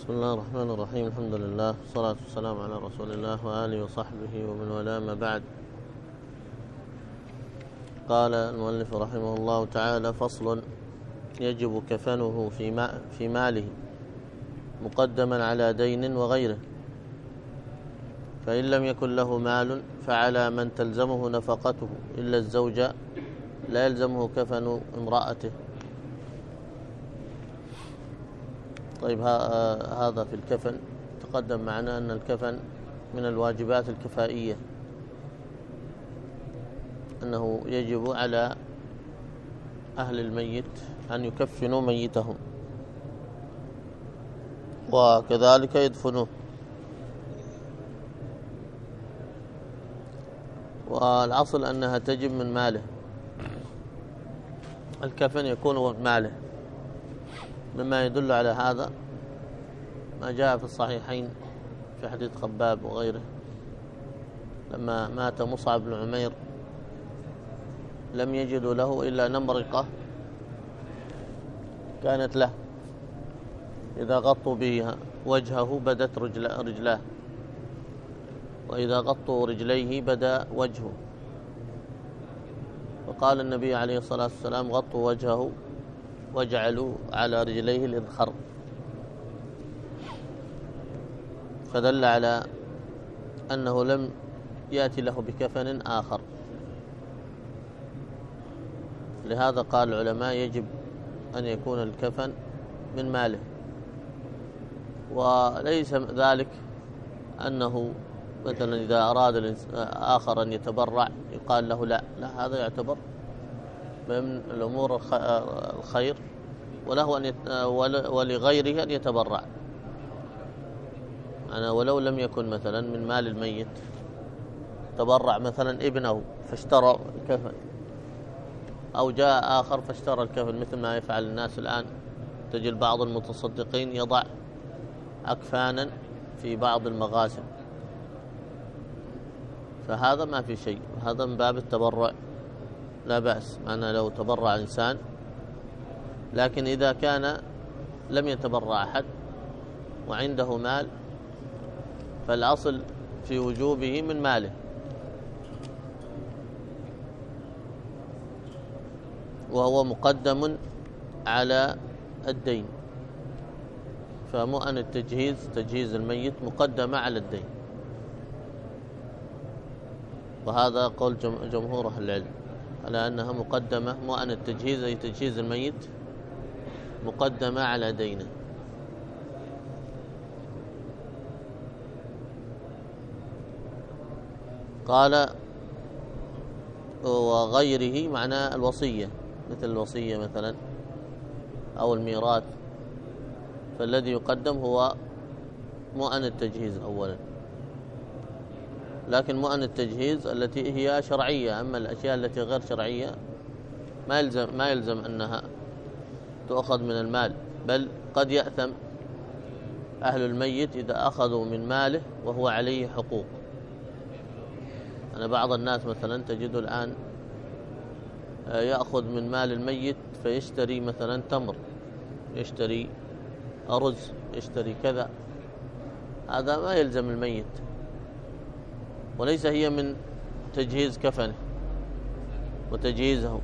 بسم الله الرحمن الرحيم. الحمد لله والصلاة والسلام على رسول الله وآله وصحبه ومن والاه، ما بعد. قال المؤلف رحمه الله تعالى: فصل: يجب كفنه في ماله مقدما على دين وغيره، فإن لم يكن له مال فعلى من تلزمه نفقته إلا الزوج لا يلزمه كفن امرأته. طيب، هذا في الكفن. تقدم معنا أن الكفن من الواجبات الكفائية، أنه يجب على أهل الميت أن يكفنوا ميتهم وكذلك يدفنوه. والأصل أنها تجب من ماله، الكفن يكون من ماله. مما يدل على هذا ما جاء في الصحيحين في حديث خباب وغيره، لما مات مصعب بن عمير لم يجدوا له إلا نمرقة كانت له، إذا غطوا بها وجهه بدت رجلاه، وإذا غطوا رجليه بدا وجهه. فقال النبي عليه الصلاة والسلام: غطوا وجهه وجعلوا على رجليه الإذخر. فدل على أنه لم يأتي له بكفن آخر. لهذا قال العلماء: يجب أن يكون الكفن من ماله. وليس ذلك أنه مثلا إذا أراد آخر أن يتبرع يقال له لا، هذا يعتبر من الأمور الخير، وله أن ولغيره أن يتبرع. أنا ولو لم يكن مثلا من مال الميت، تبرع مثلا ابنه فاشترى الكفن، أو جاء آخر فاشترى الكفن، مثل ما يفعل الناس الآن. تجد بعض المتصدقين يضع أكفانا في بعض المغاسل، فهذا ما في شيء، هذا من باب التبرع، لا بأس معنا لو تبرع إنسان. لكن إذا كان لم يتبرع أحد وعنده مال، فالأصل في وجوبه من ماله. وهو مقدم على الدين، فمؤن التجهيز، تجهيز الميت، مقدمة على الدين. وهذا قول جمهور أهل العلم على أنها مقدمة، مؤن التجهيز أي تجهيز الميت مقدمة على دينه. قال: وغيره معناه الوصية، مثل الوصية مثلا أو الميراث، فالذي يقدم هو مؤن التجهيز أولا. لكن مؤن التجهيز التي هي شرعية، أما الأشياء التي غير شرعية ما يلزم أنها تؤخذ من المال، بل قد يأثم أهل الميت إذا أخذوا من ماله وهو عليه حقوق. أنا بعض الناس مثلا تجد الآن يأخذ من مال الميت فيشتري مثلا تمر، يشتري أرز، يشتري كذا، هذا ما يلزم الميت، وليس هي من تجهيز كفنه وتجهيزه.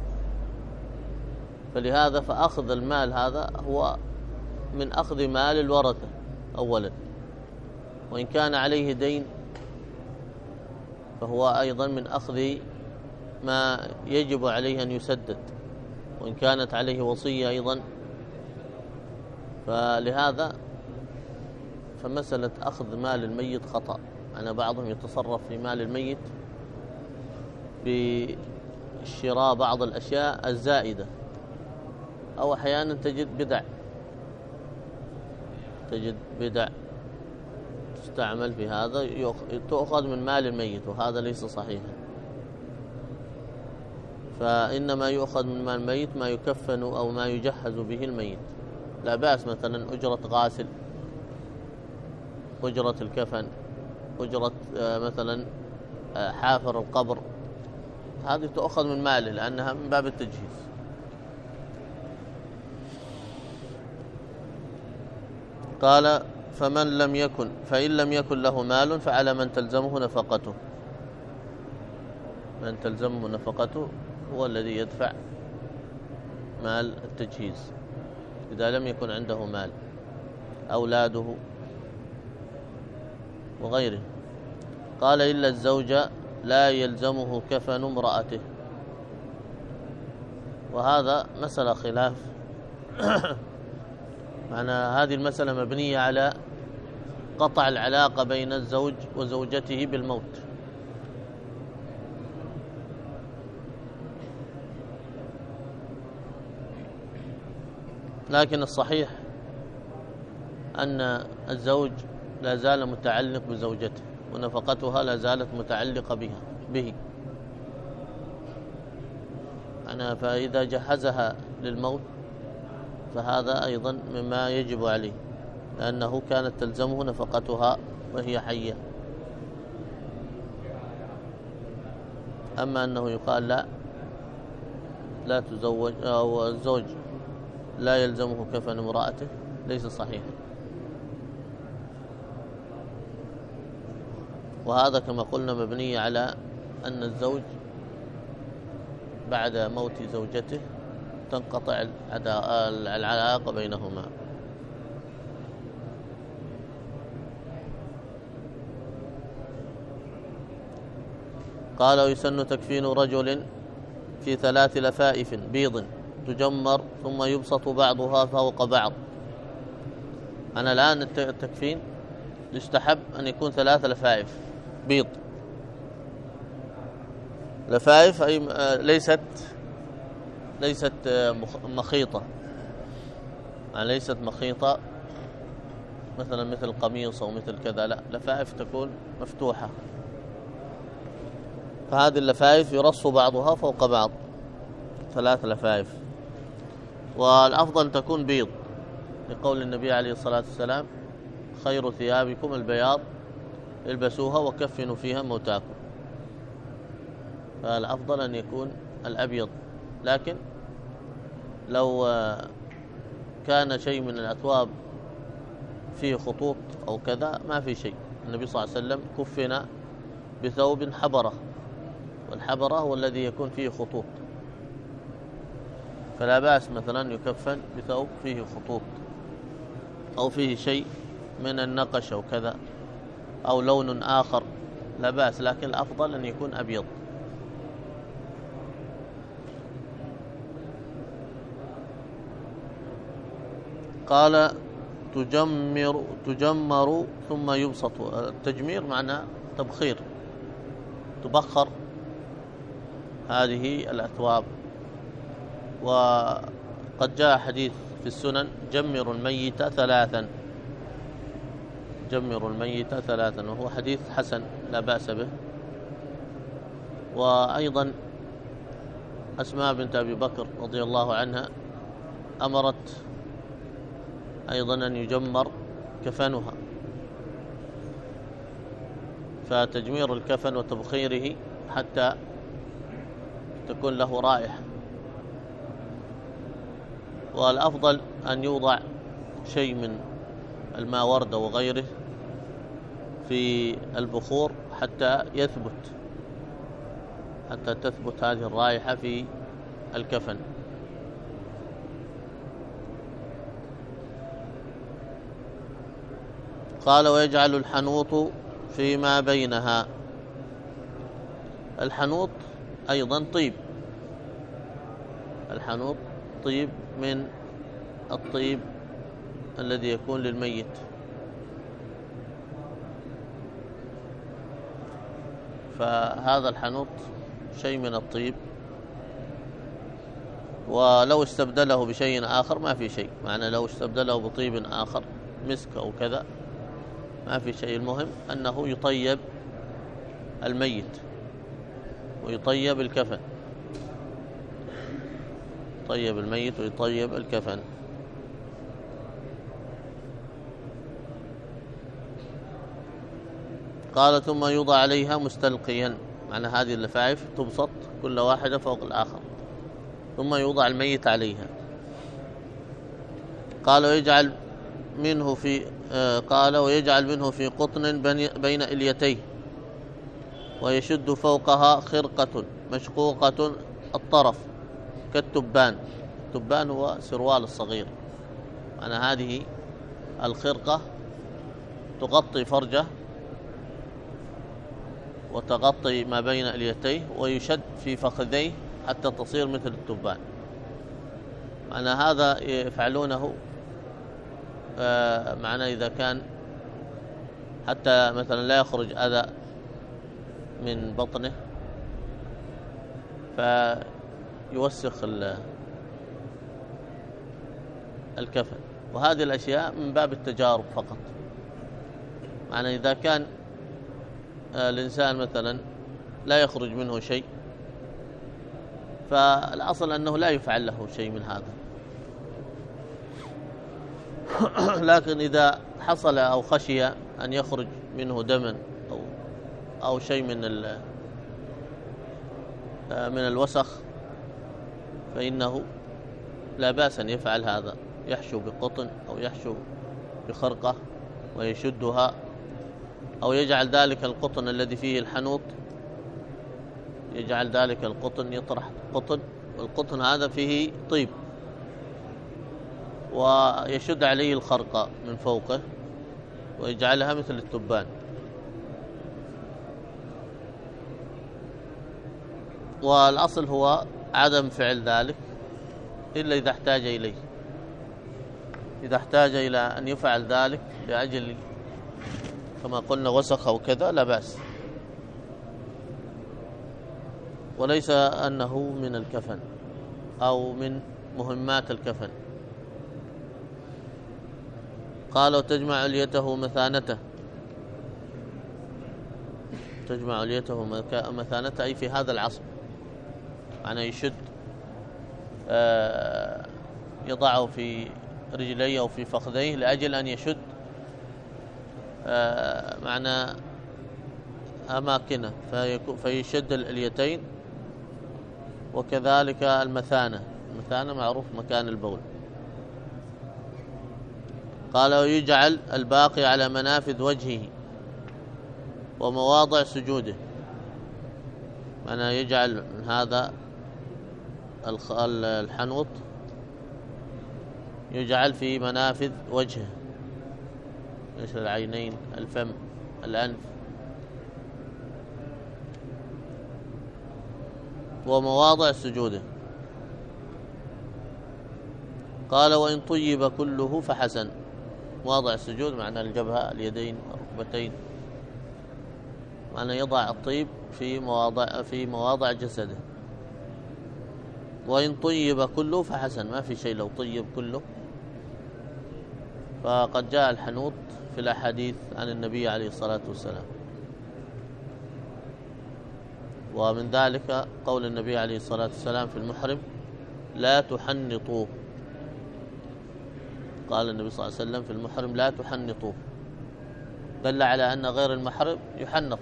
فلهذا فأخذ المال هذا هو من أخذ مال الورثة أولا، وإن كان عليه دين فهو أيضا من أخذ ما يجب عليه أن يسدد، وإن كانت عليه وصية أيضا. فلهذا فمسألة أخذ مال الميت خطأ. أنا بعضهم يتصرف في مال الميت بشراء بعض الأشياء الزائدة، أو أحيانا تجد بدع تستعمل في هذا، تؤخذ من مال الميت، وهذا ليس صحيحا. فإنما يؤخذ من مال الميت ما يكفن أو ما يجهز به الميت. لا بأس مثلا أجرة غاسل، أجرة الكفن، أجرة مثلا حافر القبر، هذه تؤخذ من ماله لأنها من باب التجهيز. قال: فإن لم يكن له مال فعلى من تلزمه نفقته. من تلزمه نفقته هو الذي يدفع مال التجهيز إذا لم يكن عنده مال، أولاده وغيره. قال إلا الزوج لا يلزمه كفن امرأته، وهذا مسألة خلاف معنى هذه المسألة مبنية على قطع العلاقة بين الزوج وزوجته بالموت، لكن الصحيح أن الزوج لا زال متعلق بزوجته ونفقتها لا زالت متعلقة به، فإذا جهزها للموت فهذا أيضا مما يجب عليه، لأنه كانت تلزمه نفقتها وهي حية. أما أنه يقال لا تزوج أو الزوج لا يلزمه كفن امرأته ليس صحيح، وهذا كما قلنا مبني على أن الزوج بعد موت زوجته تنقطع العلاقة بينهما. قال ويسن تكفين رجل في 3 لفائف بيض تجمر ثم يبسط بعضها فوق بعض. أنا الآن التكفين يستحب أن يكون 3 لفائف بيض. لفائف أي ليست مخيطة، يعني ليست مخيطة مثلا مثل قميص أو مثل كذا، لا، لفائف تكون مفتوحة، فهذه اللفائف يرص بعضها فوق بعض 3 لفائف، والأفضل تكون بيض لقول النبي عليه الصلاة والسلام خير ثيابكم البياض البسوها وكفنوا فيها موتاكم، فالأفضل أن يكون الأبيض. لكن لو كان شيء من الأثواب فيه خطوط أو كذا ما في شيء. النبي صلى الله عليه وسلم كفن بثوب حبرة، والحبرة هو الذي يكون فيه خطوط، فلا بأس مثلا يكفن بثوب فيه خطوط أو فيه شيء من النقش أو كذا أو لون آخر، لا بأس، لكن الأفضل أن يكون أبيض. قال تجمر ثم يبسط. التجمير معناه تبخير، تبخر هذه الأثواب. وقد جاء حديث في السنن جمر الميت 3، جمر الميت 3، وهو حديث حسن لا بأس به. وأيضا أسماء بنت أبي بكر رضي الله عنها أمرت أيضا أن يجمر كفنها، فتجمير الكفن وتبخيره حتى تكون له رائحة. والأفضل أن يوضع شيء من الماوردة وغيره في البخور حتى تثبت هذه الرائحة في الكفن. قال ويجعل الحنوط فيما بينها. الحنوط أيضا طيب، الحنوط طيب من الطيب الذي يكون للميت، فهذا الحنوط شيء من الطيب، ولو استبدله بشيء آخر ما في شيء، معنى لو استبدله بطيب آخر مسك أو كذا ما في شيء. المهم أنه يطيب الميت ويطيب الكفن، يطيب الميت ويطيب الكفن. قال ثم يوضع عليها مستلقيا، معنى هذه اللفائف تبسط كل واحدة فوق الآخر، ثم يوضع الميت عليها. قال ويجعل منه في قال ويجعل منه في قطن بين إليتيه ويشد فوقها خرقة مشقوقة الطرف كالتبان. التبان هو سروال الصغير. أنا هذه الخرقة تغطي فرجه وتغطي ما بين إليتيه ويشد في فخذيه حتى تصير مثل التبان. معنى هذا يفعلونه معنى إذا كان حتى مثلا لا يخرج أذى من بطنه فيوسخ الكفن. وهذه الأشياء من باب التجارب فقط. معنى إذا كان الإنسان مثلا لا يخرج منه شيء فالأصل أنه لا يفعل له شيء من هذا. لكن إذا حصل أو خشي أن يخرج منه دم أو شيء من الوسخ فإنه لا بأس أن يفعل هذا، يحشو بقطن أو يحشو بخرقة ويشدها، أو يجعل ذلك القطن الذي فيه الحنوط، يجعل ذلك القطن يطرح قطن، والقطن هذا فيه طيب، ويشد عليه الخرقة من فوقه ويجعلها مثل التبان. والأصل هو عدم فعل ذلك إلا إذا احتاج إليه. إذا احتاج إلى أن يفعل ذلك لأجل كما قلنا وسخ أو كذا لا بأس، وليس أنه من الكفن أو من مهمات الكفن. قال وتجمع عليته مثانته. تجمع عليته مثانته أي في هذا العصب، معنى يشد يضعه في رجليه أو في فخذيه لأجل أن يشد معنى أماكنه، فيشد الإليتين. وكذلك المثانة معروف مكان البول. قال ويجعل الباقي على منافذ وجهه ومواضع سجوده، معنى يجعل من هذا الحنوط يجعل في منافذ وجهه مثل العينين، الفم، الأنف، ومواضع سجوده. قال وإن طيب كله فحسن. مواضع السجود معنى الجبهة، اليدين، الركبتين، معنى يضع الطيب في مواضع جسده. وإن طيب كله فحسن، ما في شيء لو طيب كله. فقد جاء الحنوط في الأحاديث عن النبي عليه الصلاة والسلام، ومن ذلك قول النبي عليه الصلاة والسلام في المحرم لا تحنطوه. قال النبي صلى الله عليه وسلم في المحرم لا تحنطوه، دل على أن غير المحرم يحنط.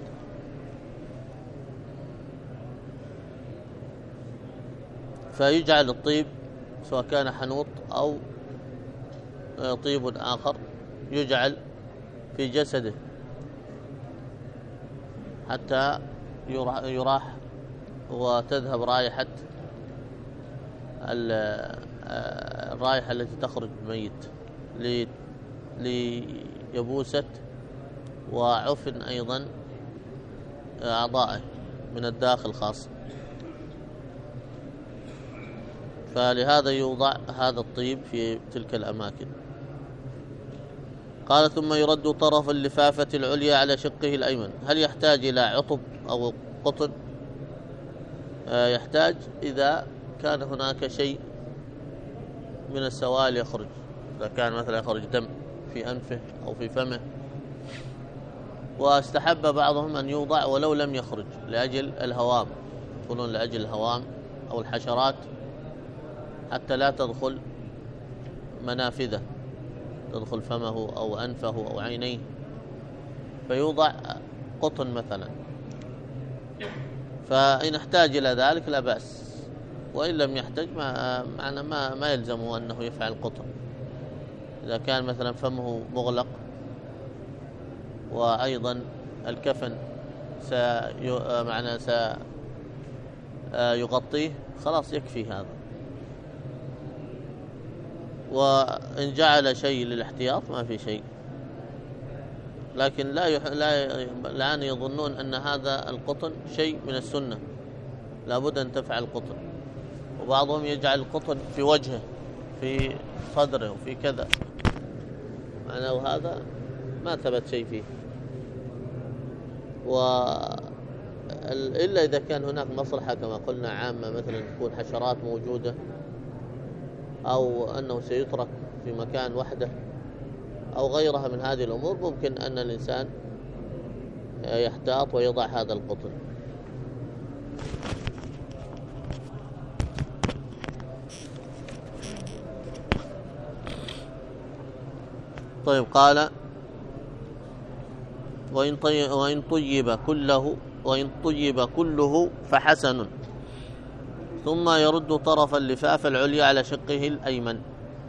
فيجعل الطيب سواء كان حنوط أو طيب آخر يجعل في جسده حتى يراح وتذهب رائحة الرائحة التي تخرج بالميت ليبوسة وعفن أيضا أعضائه من الداخل خاصة. فلهذا يوضع هذا الطيب في تلك الأماكن. قال ثم يرد طرف اللفافة العليا على شقه الأيمن. هل يحتاج إلى عطب أو قطن؟ يحتاج إذا كان هناك شيء من السوائل يخرج، إذا كان مثلا يخرج دم في أنفه أو في فمه. واستحب بعضهم أن يوضع ولو لم يخرج لأجل الهوام، يقولون لأجل الهوام أو الحشرات حتى لا تدخل منافذه، تدخل فمه أو أنفه أو عينيه، فيوضع قطن مثلا. فإن احتاج إلى ذلك لا بأس، وإن لم يحتاج ما يلزمه أنه يفعل قطن. إذا كان مثلا فمه مغلق وأيضا الكفن سيغطيه، خلاص يكفي هذا. وإن جعل شيء للاحتياط ما في شيء، لكن الآن يظنون أن هذا القطن شيء من السنة، لابد أن تفعل القطن، وبعضهم يجعل القطن في وجهه في صدره وفي كذا، معناه هذا ما ثبت شيء فيه. إلا إذا كان هناك مصلحة كما قلنا عامة، مثلا تكون حشرات موجودة أو أنه سيترك في مكان وحده أو غيرها من هذه الأمور، ممكن أن الإنسان يحتاط ويضع هذا القطن. طيب، قال وإن طيب كله فحسن، ثم يرد طرف اللفاف العليا على شقه الأيمن،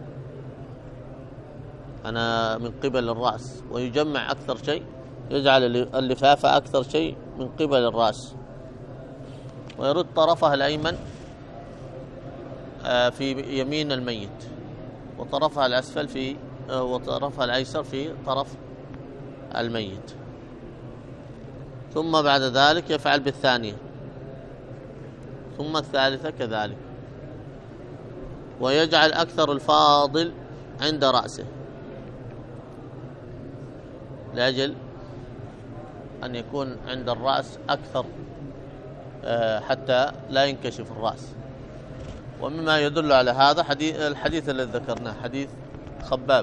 أنا من قبل الرأس، ويجمع أكثر شيء، يجعل اللفاف أكثر شيء من قبل الرأس، ويرد طرفها الأيمن في يمين الميت، وطرفها الأسفل وطرفها الأيسر في طرف الميت. ثم بعد ذلك يفعل بالثانية، ثم الثالثة كذلك، ويجعل أكثر الفاضل عند رأسه لأجل أن يكون عند الرأس أكثر حتى لا ينكشف الرأس. ومما يدل على هذا الحديث الذي ذكرناه، حديث خباب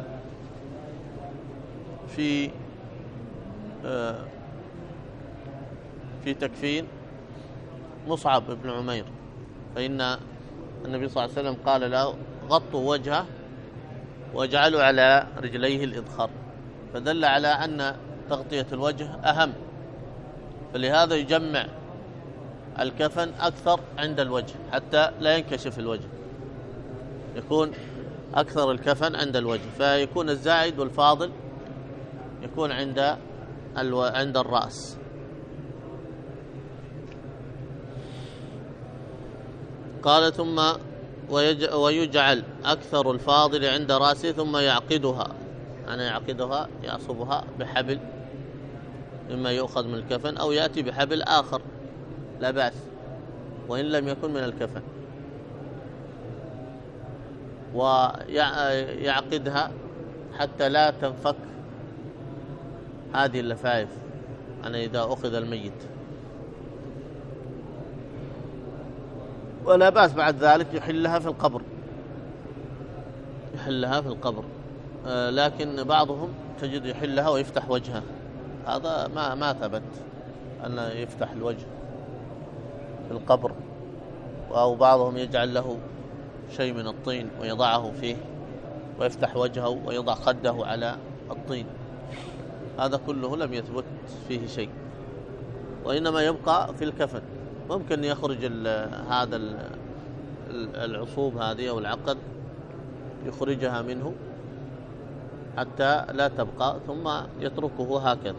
في تكفين مصعب بن عمير، فإن النبي صلى الله عليه وسلم قال له غطوا وجهه واجعلوا على رجليه الإذخر، فدل على أن تغطية الوجه أهم، فلهذا يجمع الكفن أكثر عند الوجه حتى لا ينكشف الوجه، يكون أكثر الكفن عند الوجه، فيكون الزائد والفاضل يكون عند الرأس. قال ثم ويجعل أكثر الفاضل عند رأسه، ثم يعقدها، أنا يعقدها يعصبها بحبل مما يؤخذ من الكفن، أو يأتي بحبل آخر لا بأس وإن لم يكن من الكفن، ويعقدها حتى لا تنفك هذه اللفائف إذا أخذ الميت، ولا بأس بعد ذلك يحلها في القبر، لكن بعضهم تجد يحلها ويفتح وجهه، هذا ما ثبت أن يفتح الوجه في القبر، أو بعضهم يجعل له شيء من الطين ويضعه فيه ويفتح وجهه ويضع خده على الطين، هذا كله لم يثبت فيه شيء، وإنما يبقى في الكفن. ممكن يخرج هذا العصوب هذه أو العقد يخرجها منه حتى لا تبقى، ثم يتركه هكذا.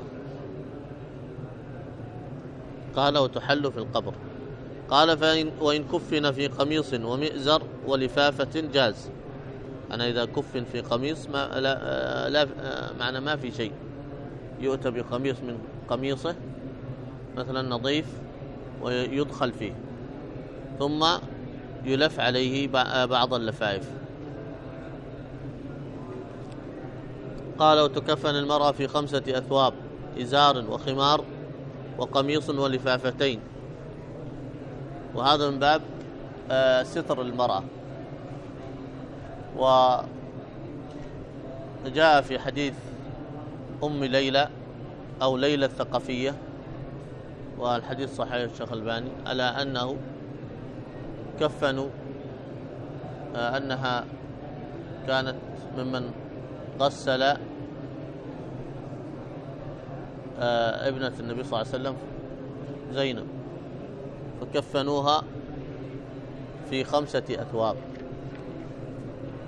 قال وتحل في القبر. قال وإن كفن في قميص ومئزر ولفافة جاز، إذا كفن في قميص معنى ما في شيء، يؤتى بقميص من قميصه مثلا نظيف ويدخل فيه، ثم يلف عليه بعض اللفائف. قال وتكفن المرأة في 5 أثواب، إزار وخمار وقميص ولفافتين، وهذا من باب ستر المرأة. وجاء في حديث أم ليلى أو ليلى الثقفية، والحديث صحيح الشيخ الباني، على أنه كفنوا أنها كانت ممن غسل ابنة النبي صلى الله عليه وسلم زينب، فكفنوها في 5 أثواب.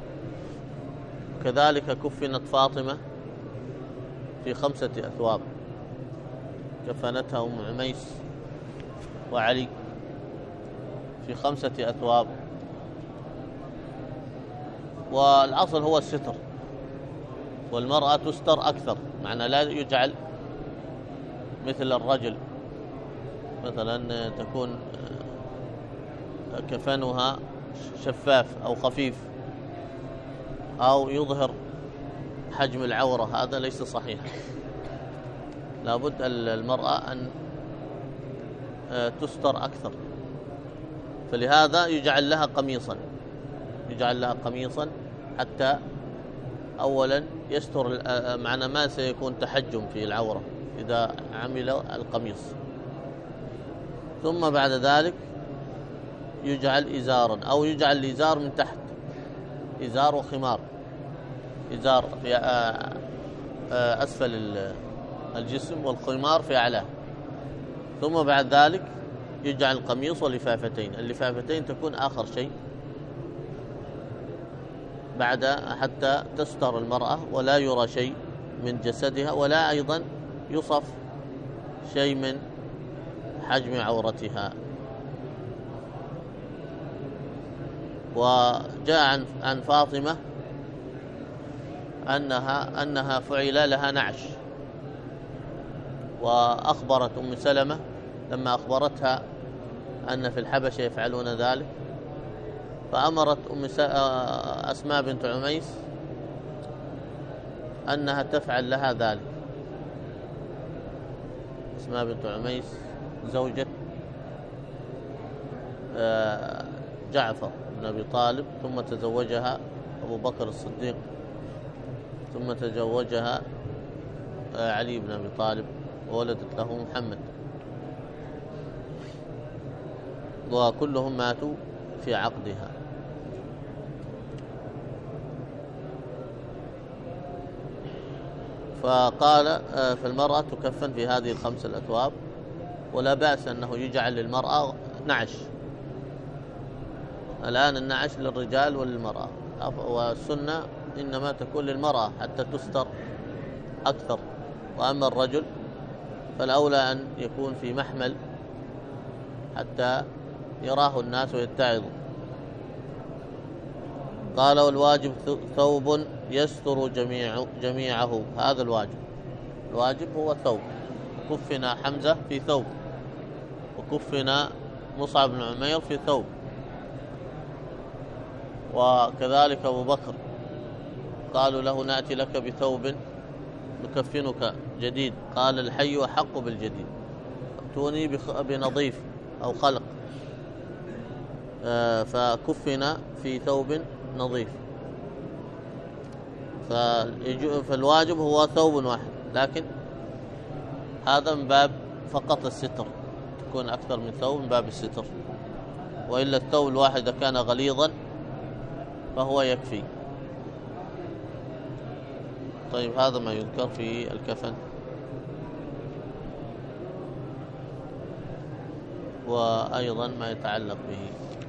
كذلك كفنت فاطمة في 5 أثواب، كفنتها أم عميس وعلي في 5 أثواب. والأصل هو الستر، والمرأة تستر أكثر، معنى لا يجعل مثل الرجل مثلا تكون كفنها شفاف أو خفيف أو يظهر حجم العورة، هذا ليس صحيحا. لابد المرأة أن تستر أكثر، فلهذا يجعل لها قميصا حتى أولا يستر، معنى ما سيكون تحجم في العورة إذا عمل القميص، ثم بعد ذلك يجعل إزارا، أو يجعل الإزار من تحت، إزار وخمار، إزار في أسفل الجسم والخمار في أعلاه، ثم بعد ذلك يجعل القميص ولفافتين. اللفافتين تكون آخر شيء بعد، حتى تستر المرأة ولا يرى شيء من جسدها، ولا أيضا يصف شيء من حجم عورتها. وجاء عن فاطمة أنها فعل لها نعش، وأخبرت أم سلمة لما أخبرتها أن في الحبشة يفعلون ذلك، فأمرت أسماء بنت عميس أنها تفعل لها ذلك. أسماء بنت عميس زوجة جعفر بن أبي طالب، ثم تزوجها أبو بكر الصديق، ثم تزوجها علي بن أبي طالب، وولدت له محمد، وكلهم ماتوا في عقدها. فقال فالمرأة تكفن في هذه 5 الأثواب، ولا بأس أنه يجعل للمرأة نعش. الآن النعش للرجال وللمرأة، والسنة إنما تكون للمرأة حتى تستر أكثر، وأما الرجل فالأولى أن يكون في محمل حتى يراه الناس ويتعظوا. قال والواجب ثوب يستر جميعه، هذا الواجب هو ثوب. كفنا حمزة في ثوب، وكفنا مصعب بن عمير في ثوب، وكذلك أبو بكر قالوا له نأتي لك بثوب نكفنك جديد، قال الحي أحق بالجديد، ائتوني بنظيف أو خلق، فكفنا في ثوب نظيف. فالواجب هو ثوب واحد، لكن هذا من باب فقط الستر، تكون أكثر من ثوب من باب الستر، وإلا الثوب الواحد إذا كان غليظا فهو يكفي. طيب، هذا ما يذكر في الكفن. وأيضا ما يتعلق به